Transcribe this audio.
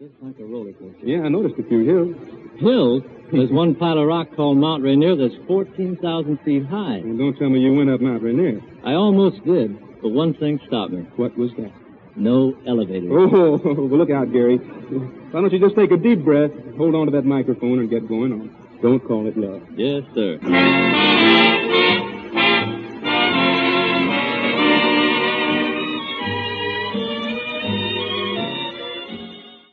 Just like a roller coaster. Yeah, I noticed a few hills. Hills? There's one pile of rock called Mount Rainier that's 14,000 feet high. Well, don't tell me you went up Mount Rainier. I almost did, but one thing stopped me. What was that? No elevator. Oh, well, look out, Gary. Why don't you just take a deep breath, hold on to that microphone, and get going on? Don't call it love. Yes, sir.